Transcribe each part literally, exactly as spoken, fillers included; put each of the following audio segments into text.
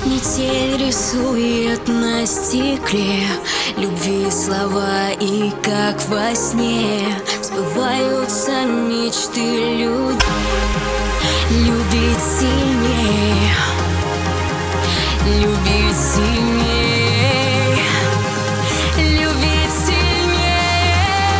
Метель рисует на стекле любви слова, и как во сне сбываются мечты людей. Любить сильнее, любить сильнее, любить сильнее.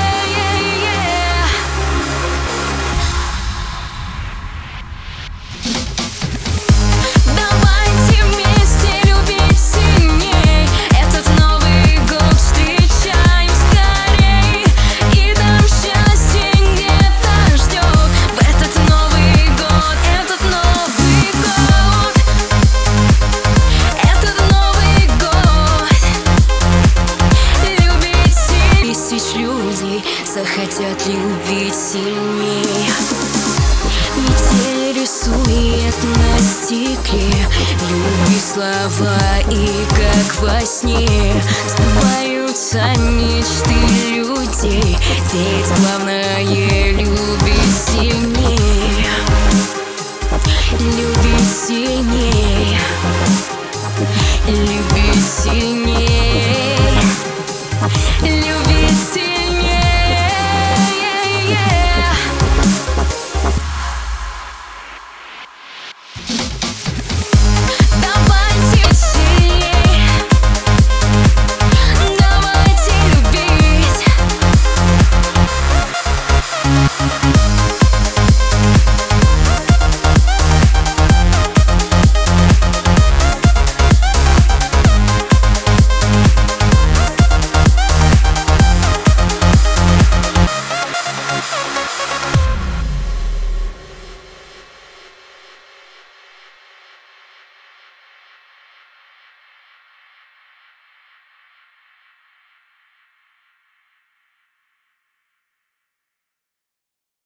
Давайте вместе любить сильней. Этот Новый год встречаем скорей, и там счастье где-то ждет. В этот Новый год, этот Новый год, этот Новый год. Любить сильней. Тысяч людей захотят любить сильней. Метель рисует на стекле любви слова, и как во сне сбываются мечты людей. Ведь главное любить сильнее, любить сильнее.